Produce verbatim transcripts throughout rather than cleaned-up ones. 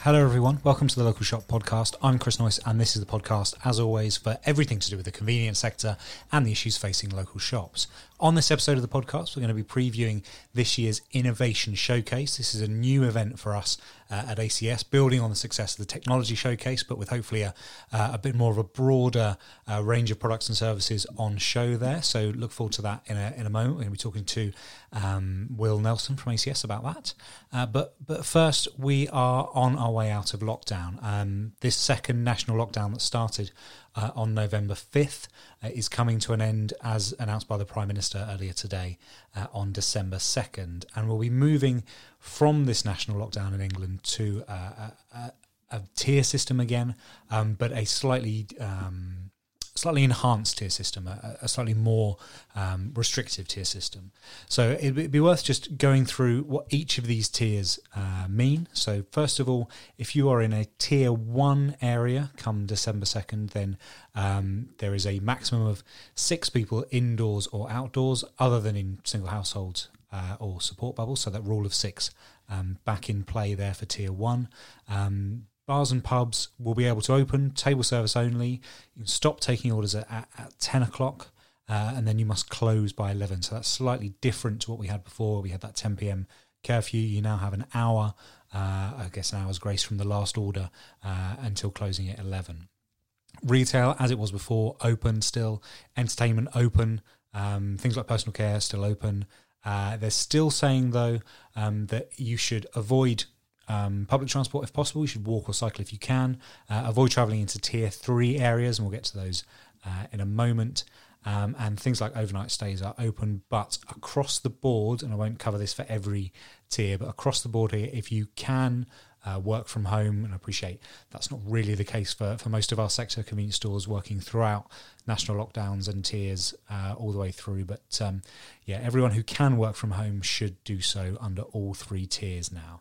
Hello everyone, welcome to the Local Shop Podcast. I'm Chris Noyce and this is the podcast, as always, for everything to do with the convenience sector and the issues facing local shops. On this episode of the podcast, we're going to be previewing this year's Innovation Showcase. This is a new event for us uh, at A C S, building on the success of the Technology Showcase, but with hopefully a, uh, a bit more of a broader uh, range of products and services on show there. So look forward to that in a, in a moment. We're going to be talking to um, Will Nelson from A C S about that. Uh, but, but first, we are on our way out of lockdown. Um, this second national lockdown that started uh, on November fifth uh, is coming to an end, as announced by the Prime Minister earlier today, uh, on December second. And we'll be moving from this national lockdown in England to uh, a, a, a tier system again, um, but a slightly... Um, slightly enhanced tier system, a, a slightly more um, restrictive tier system. So it'd be worth just going through what each of these tiers uh, mean. So first of all, if you are in a tier one area come December second, then um, there is a maximum of six people indoors or outdoors, other than in single households uh, or support bubbles. So that rule of six um, back in play there for tier one. Um, Bars and pubs will be able to open, table service only. You can stop taking orders at, at, at ten o'clock, uh, and then you must close by eleven. So that's slightly different to what we had before. We had that ten p.m. curfew. You now have an hour, uh, I guess an hour's grace from the last order uh, until closing at eleven. Retail, as it was before, open still. Entertainment open. Um, things like personal care still open. Uh, they're still saying, though, um, that you should avoid Um, public transport if possible. You should walk or cycle if you can. Uh, avoid travelling into tier three areas, and we'll get to those uh, in a moment. Um, and things like overnight stays are open, but across the board, and I won't cover this for every tier, but across the board here, if you can uh, work from home, and I appreciate that's not really the case for, for most of our sector, convenience stores working throughout national lockdowns and tiers uh, all the way through. But um, yeah, everyone who can work from home should do so under all three tiers now.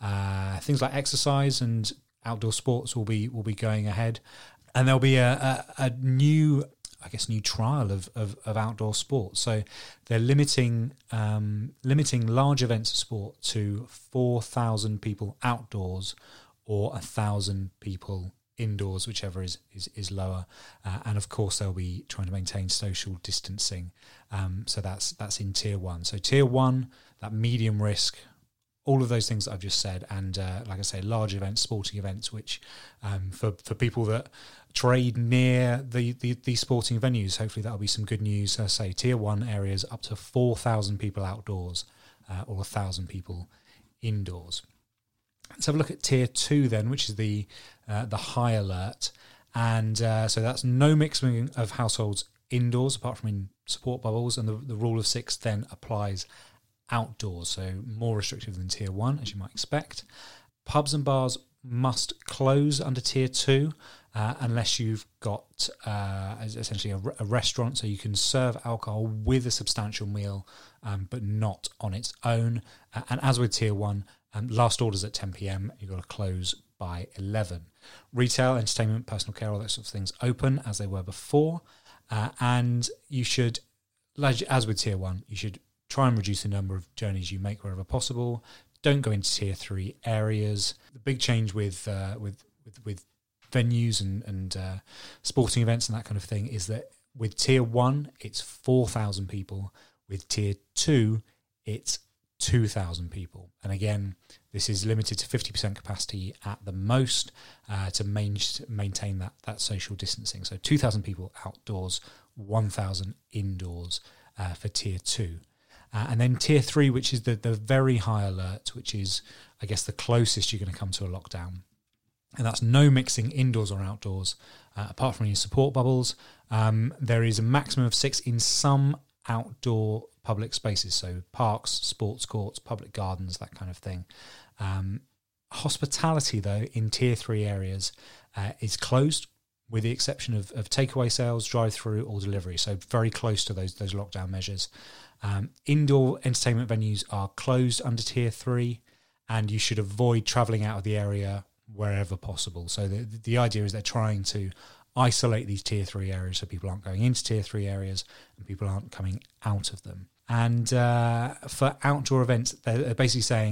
Uh, things like exercise and outdoor sports will be will be going ahead, and there'll be a, a, a new, I guess, new trial of, of, of outdoor sports. So they're limiting um, limiting large events of sport to four thousand people outdoors or a thousand people indoors, whichever is is, is lower. Uh, and of course, they'll be trying to maintain social distancing. Um, so that's that's in tier one. So tier one, that medium risk. All of those things that I've just said, and uh, like I say, large events, sporting events, which um, for for people that trade near the, the these sporting venues, hopefully that'll be some good news. I say tier one areas up to four thousand people outdoors uh, or one thousand people indoors. Let's have a look at tier two then, which is the uh, the high alert, and uh, so that's no mixing of households indoors apart from in support bubbles, and the, the rule of six then applies outdoors, so more restrictive than tier one, as you might expect. Pubs and bars must close under tier two uh, unless you've got uh, essentially a, a restaurant, so you can serve alcohol with a substantial meal, um, but not on its own. Uh, and as with tier one, um, last orders at ten p.m, you've got to close by eleven. Retail, entertainment, personal care, all those sorts of things open as they were before, uh, and you should, as with tier one, you should try and reduce the number of journeys you make wherever possible. Don't go into tier three areas. The big change with uh, with, with with venues and and uh, sporting events and that kind of thing is that with tier one it's four thousand people. With tier two it's two thousand people. And again, this is limited to fifty percent capacity at the most uh, to main, maintain that that social distancing. So two thousand people outdoors, one thousand indoors uh, for tier two. Uh, and then tier three, which is the, the very high alert, which is, I guess, the closest you're going to come to a lockdown. And that's no mixing indoors or outdoors, uh, apart from your support bubbles. Um, there is a maximum of six in some outdoor public spaces, so parks, sports courts, public gardens, that kind of thing. Um, hospitality, though, in tier three areas uh, is closed, with the exception of, of takeaway sales, drive-through or delivery, so very close to those those lockdown measures. Um, indoor entertainment venues are closed under tier three, and you should avoid travelling out of the area wherever possible. So the the idea is they're trying to isolate these tier three areas so people aren't going into tier three areas and people aren't coming out of them. And uh, for outdoor events, they're basically saying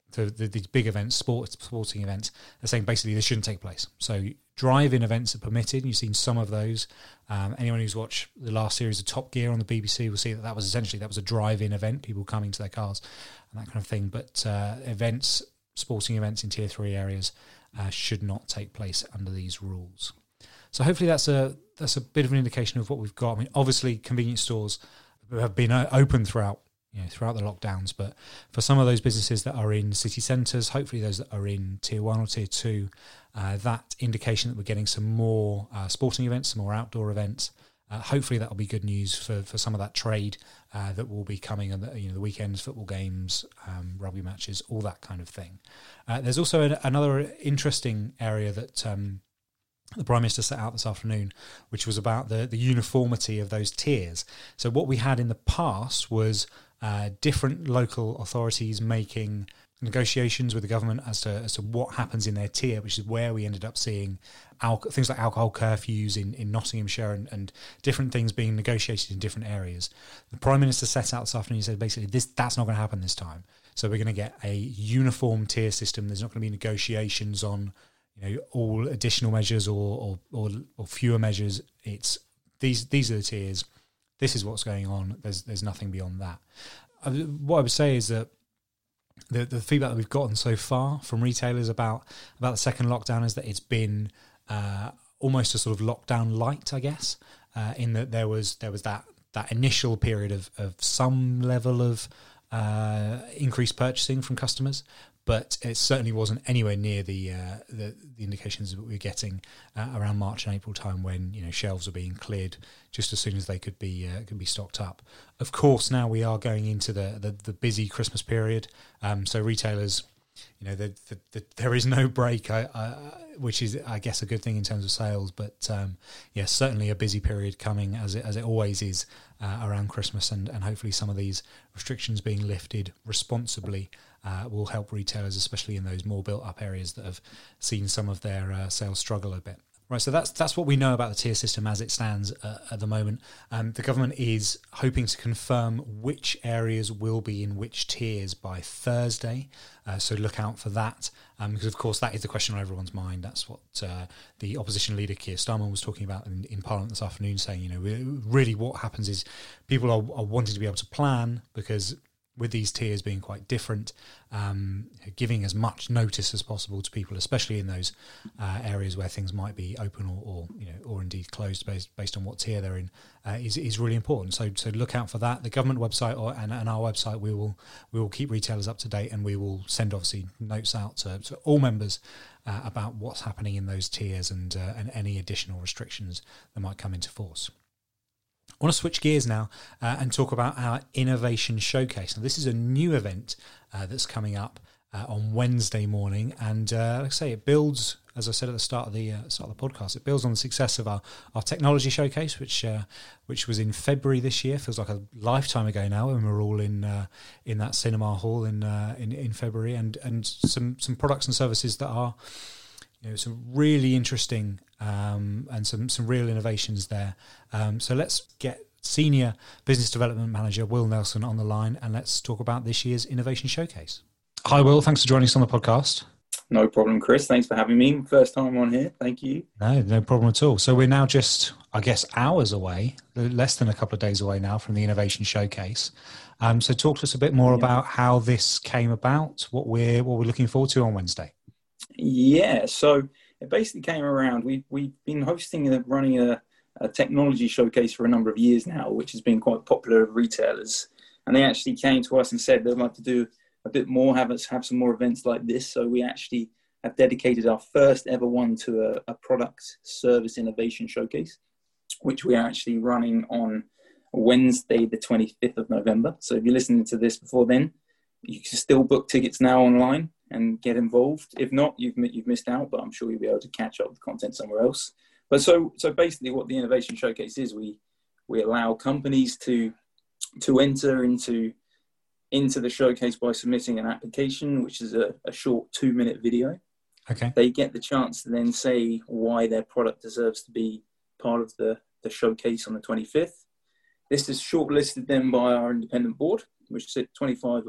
the, the, these big events, sport, sporting events, are saying basically they shouldn't take place. So drive-in events are permitted. You've seen some of those. Um, anyone who's watched the last series of Top Gear on the B B C will see that that was essentially, that was a drive-in event, people coming to their cars and that kind of thing. But uh, events, sporting events in tier three areas uh, should not take place under these rules. So hopefully that's a that's a bit of an indication of what we've got. I mean, obviously convenience stores have been open throughout you know throughout the lockdowns, but for some of those businesses that are in city centres, hopefully those that are in tier one or tier two, uh, that indication that we're getting some more uh, sporting events, some more outdoor events. Uh, hopefully that will be good news for, for some of that trade uh, that will be coming on the, you know, the weekends, football games, um, rugby matches, all that kind of thing. Uh, there's also an, another interesting area that um, the Prime Minister set out this afternoon, which was about the, the uniformity of those tiers. So what we had in the past was uh, different local authorities making negotiations with the government as to as to what happens in their tier, which is where we ended up seeing al- things like alcohol curfews in, in Nottinghamshire and, and different things being negotiated in different areas. The Prime Minister set out this afternoon, he said basically this that's not going to happen this time. So we're going to get a uniform tier system. There's not going to be negotiations on you know all additional measures or or, or, or fewer measures. It's these these are the tiers. This is what's going on. There's there's nothing beyond that. Uh, what I would say is that The, the feedback that we've gotten so far from retailers about about the second lockdown is that it's been uh, almost a sort of lockdown light, I guess, uh, in that there was there was that that initial period of, of some level of uh, increased purchasing from customers, but it certainly wasn't anywhere near the uh, the, the indications that we were getting uh, around March and April time, when you know shelves were being cleared just as soon as they could be uh, could be stocked up. Of course, now we are going into the the, the busy Christmas period, um, so retailers, you know, the, the, the, there is no break, I, I, which is, I guess, a good thing in terms of sales. But um, yes, certainly a busy period coming, as it as it always is uh, around Christmas, and, and hopefully some of these restrictions being lifted responsibly uh, will help retailers, especially in those more built-up areas that have seen some of their uh, sales struggle a bit. Right, so that's that's what we know about the tier system as it stands uh, at the moment. Um, the government is hoping to confirm which areas will be in which tiers by Thursday, uh, so look out for that, um, because of course that is the question on everyone's mind. That's what uh, the opposition leader Keir Starmer was talking about in, in Parliament this afternoon, saying, you know, really what happens is people are, are wanting to be able to plan, because with these tiers being quite different, um, giving as much notice as possible to people, especially in those uh, areas where things might be open or, or you know, or indeed closed based based on what tier they're in, uh, is is really important. So so look out for that. The government website or and, and our website, we will we will keep retailers up to date, and we will send obviously notes out to, to all members uh, about what's happening in those tiers and uh, and any additional restrictions that might come into force. I want to switch gears now uh, and talk about our Innovation Showcase. Now, this is a new event uh, that's coming up uh, on Wednesday morning, and uh, like I say, it builds, as I said at the start of the uh, start of the podcast, it builds on the success of our, our Technology Showcase, which uh, which was in February this year. Feels like a lifetime ago now, when we were all in uh, in that cinema hall in uh, in, in February, and and some some products and services that are, you know, some really interesting um, and some, some real innovations there. Um, so let's get Senior Business Development Manager Will Nelson on the line, and let's talk about this year's Innovation Showcase. Hi, Will. Thanks for joining us on the podcast. No problem, Chris. Thanks for having me. First time on here. Thank you. No, no problem at all. So we're now just, I guess, hours away, less than a couple of days away now from the Innovation Showcase. Um, so talk to us a bit more yeah. about how this came about, what we're what we're looking forward to on Wednesday. Yeah, so it basically came around. We, we've been hosting and running a, a technology showcase for a number of years now, which has been quite popular with retailers. And they actually came to us and said they'd like to do a bit more, have us have some more events like this. So we actually have dedicated our first ever one to a, a product service innovation showcase, which we are actually running on Wednesday, the twenty-fifth of November. So if you're listening to this before then, you can still book tickets now online and get involved. If not, you've you've missed out, but I'm sure you'll be able to catch up with content somewhere else. But so so basically what the Innovation Showcase is, we we allow companies to to enter into into the showcase by submitting an application, which is a, a short two minute video. Okay. They get the chance to then say why their product deserves to be part of the, the showcase on the twenty-fifth. This is shortlisted then by our independent board, which is twenty-five of the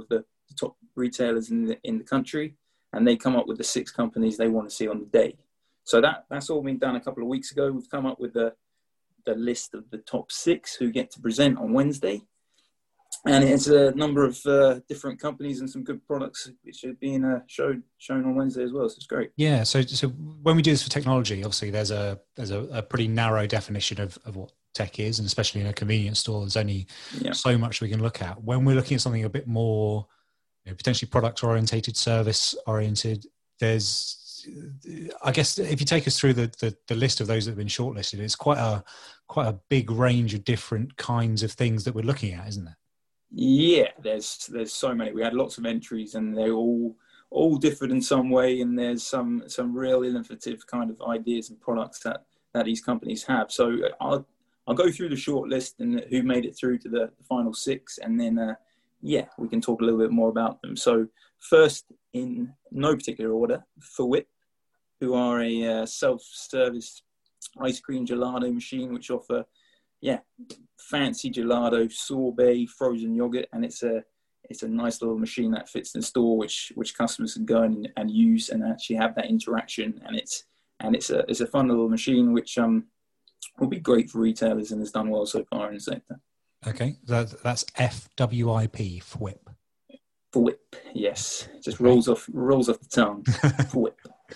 the top retailers in the, in the country, and they come up with the six companies they want to see on the day. So that that's all been done a couple of weeks ago. We've come up with the the list of the top six who get to present on Wednesday. And it's a number of uh, different companies and some good products which are being uh, showed shown on Wednesday as well. So it's great. Yeah. So, so when we do this for technology, obviously there's a there's a, a pretty narrow definition of, of what tech is, and especially in a convenience store, there's only yeah. so much we can look at. When we're looking at something a bit more, you know, potentially product orientated, service oriented, there's, I guess, if you take us through the, the the list of those that have been shortlisted, it's quite a quite a big range of different kinds of things that we're looking at, isn't there? Yeah, there's there's so many. We had lots of entries, and they're all all different in some way. And there's some some real innovative kind of ideas and products that, that these companies have. So I'll I'll go through the short list and who made it through to the, the final six, and then uh, yeah, we can talk a little bit more about them. So first, in no particular order, Fwhip, who are a uh, self-service ice cream gelato machine, which offer yeah, fancy gelato, sorbet, frozen yogurt, and it's a it's a nice little machine that fits in the store, which which customers can go and, and use and actually have that interaction. And it's and it's a it's a fun little machine which um will be great for retailers and has done well so far in the sector. Okay, that, that's F W I P, Fwhip. Fwhip, yes, just okay. rolls off rolls off the tongue. Fwhip,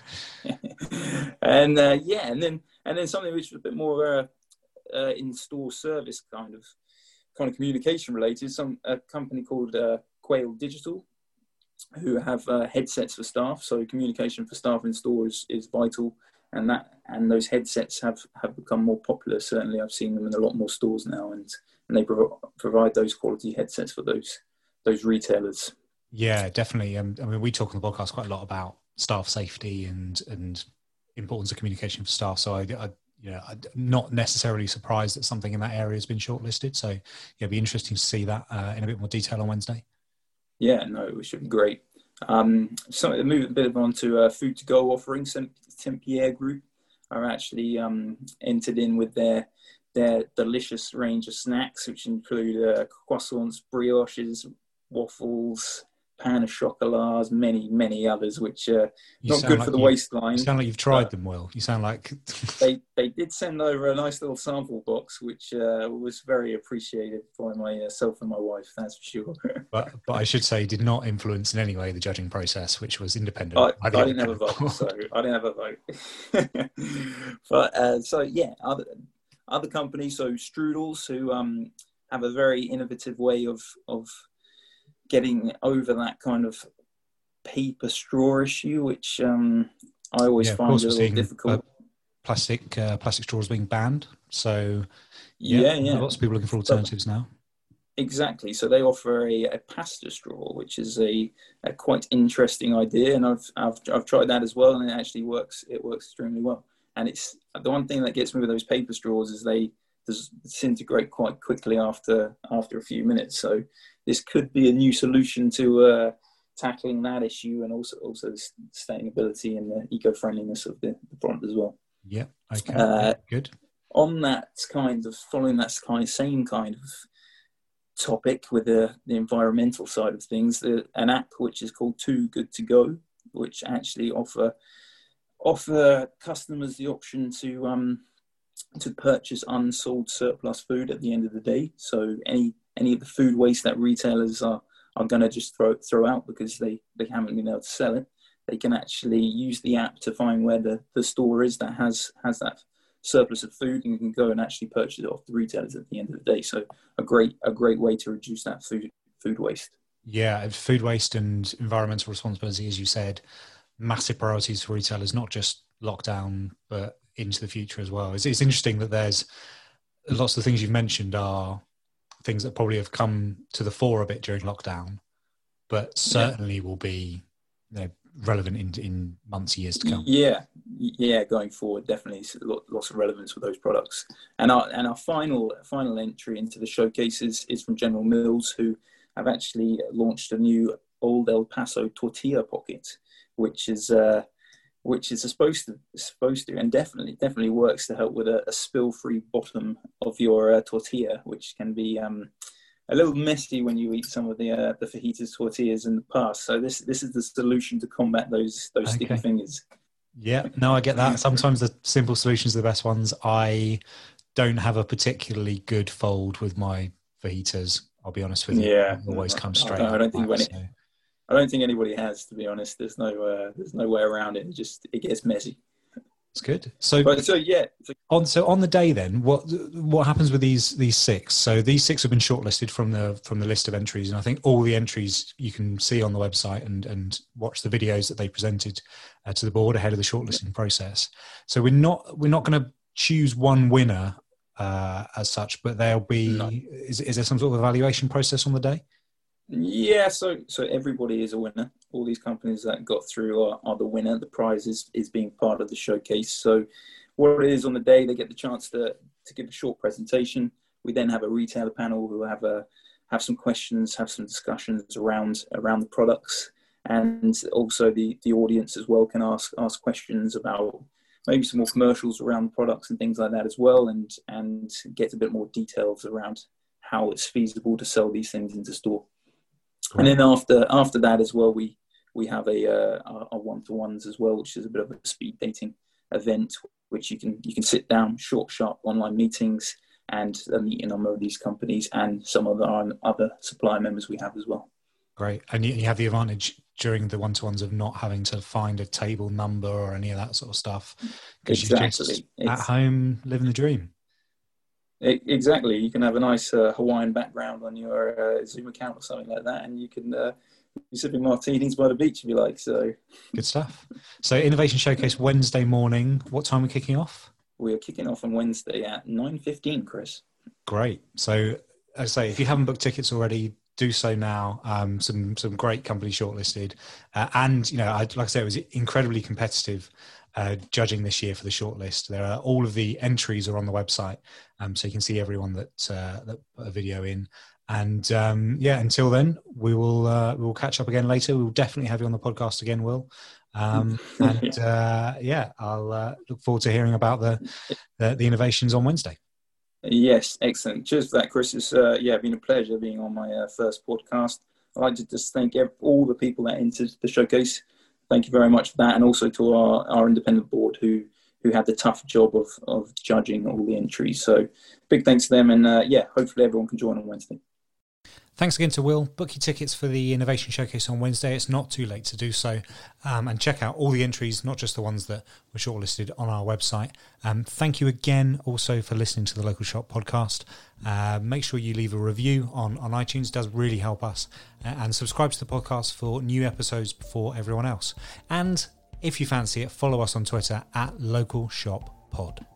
and uh, yeah, and then and then something which is a bit more. Uh, Uh, in-store service kind of kind of communication related. Some a company called uh, Quail Digital, who have uh, headsets for staff. So communication for staff in stores is vital, and that and those headsets have, have become more popular. Certainly, I've seen them in a lot more stores now, and, and they pro- provide those quality headsets for those those retailers. Yeah, definitely. Um, I mean, we talk on the podcast quite a lot about staff safety and and importance of communication for staff. So I. I You know, I'm not necessarily surprised that something in that area has been shortlisted. So, yeah, it'd be interesting to see that uh, in a bit more detail on Wednesday. Yeah, no, it should be great. Um, so, moving a bit on to uh, food to go offerings, Saint Pierre Group are actually um, entered in with their their delicious range of snacks, which include uh, croissants, brioches, waffles, pan of chocolats, many, many others, which are not good like for the you, waistline. You sound like you've tried them, Will. You sound like... they they did send over a nice little sample box, which uh, was very appreciated by myself and my wife, that's for sure. but but I should say, did not influence in any way the judging process, which was independent. I, I didn't have a vote, so I didn't have a vote. but uh, so yeah, other other companies, so Strudels, who um, have a very innovative way of of getting over that kind of paper straw issue, which um, I always yeah, find a little seeing, difficult. Uh, plastic uh, plastic straws being banned, so yeah, yeah, yeah. lots of people looking for alternatives but, now. Exactly. So they offer a, a pasta straw, which is a, a quite interesting idea, and I've I've I've tried that as well, and it actually works. It works extremely well. And it's the one thing that gets me with those paper straws is they disintegrate quite quickly after after a few minutes. So this could be a new solution to uh, tackling that issue, and also also the sustainability and the eco-friendliness of the, the product as well. Yeah, okay, uh, good. On that kind of, following that kind of same kind of topic with the, the environmental side of things, the, an app which is called Too Good To Go, which actually offer offer customers the option to um, to purchase unsold surplus food at the end of the day. So any any of the food waste that retailers are, are going to just throw throw out because they, they haven't been able to sell it, they can actually use the app to find where the, the store is that has, has that surplus of food, and you can go and actually purchase it off the retailers at the end of the day. So a great a great way to reduce that food food waste. Yeah, food waste and environmental responsibility, as you said, massive priorities for retailers, not just lockdown, but into the future as well. It's, it's interesting that there's lots of the things you've mentioned are things that probably have come to the fore a bit during lockdown, but certainly yeah. will be, you know, relevant in, in months, years to come. Yeah, yeah, going forward, definitely lots of relevance with those products. And our and our final final entry into the showcase is, is from General Mills, who have actually launched a new Old El Paso tortilla pocket, which is uh, which is supposed to supposed to and definitely definitely works to help with a, a spill-free bottom of your uh, tortilla, which can be um, a little messy when you eat some of the uh, the fajitas tortillas in the past. So this this is the solution to combat those those Okay. sticky fingers. Yeah, no, I get that. Sometimes the simple solutions are the best ones. I don't have a particularly good fold with my fajitas. I'll be honest with you. Yeah, They always come straight. I, I don't think back, when it, so. I don't think anybody has, to be honest. There's no uh, there's no way around it. It just it gets messy. It's good. So, but so yeah. So, on so on the day then, what what happens with these these six? So these six have been shortlisted from the from the list of entries, and I think all the entries you can see on the website and and watch the videos that they presented uh, to the board ahead of the shortlisting process. So we're not we're not going to choose one winner uh, as such, but there'll be no. is is there some sort of evaluation process on the day? Yeah, so so everybody is a winner. All these companies that got through are, are the winner. The prize is, is being part of the showcase. So what it is on the day, they get the chance to, to give a short presentation. We then have a retailer panel who have a have some questions, have some discussions around around the products, and also the, the audience as well can ask ask questions about maybe some more commercials around the products and things like that as well, and and get a bit more details around how it's feasible to sell these things into store. And then after after that as well, we we have a uh, a one-to-ones as well, which is a bit of a speed dating event, which you can you can sit down, short, sharp online meetings, and meet a number of these companies and some of our other supplier members we have as well. Great, and you, you have the advantage during the one-to-ones of not having to find a table number or any of that sort of stuff, because exactly. you're just it's, at home living the dream. Exactly. You can have a nice uh, Hawaiian background on your uh, Zoom account or something like that, and you can uh, be sipping martinis by the beach if you like. So good stuff. So Innovation Showcase Wednesday morning. What time are we kicking off? We are kicking off on Wednesday at nine fifteen, Chris. Great. So as I say, if you haven't booked tickets already, do so now. Um, some some great companies shortlisted, uh, and you know, I, like I said, it was incredibly competitive. Uh, judging this year for the shortlist. There are all of the entries are on the website, um, so you can see everyone that uh, that put a video in. And um, yeah, until then, we will uh, we will catch up again later. We will definitely have you on the podcast again, Will. Um, and uh, yeah, I'll uh, look forward to hearing about the, the the innovations on Wednesday. Yes, excellent. Cheers for that, Chris. It's uh, yeah, been a pleasure being on my uh, first podcast. I'd like to just thank all the people that entered the showcase. Thank you very much for that, and also to our, our independent board who who had the tough job of of judging all the entries. So big thanks to them, and uh, yeah, hopefully everyone can join on Wednesday. Thanks again to Will. Book your tickets for the Innovation Showcase on Wednesday. It's not too late to do so. Um, and check out all the entries, not just the ones that were shortlisted on our website. Um, thank you again also for listening to the Local Shop podcast. Uh, make sure you leave a review on, on iTunes. It does really help us. Uh, and subscribe to the podcast for new episodes before everyone else. And if you fancy it, follow us on Twitter at Local Shop Pod.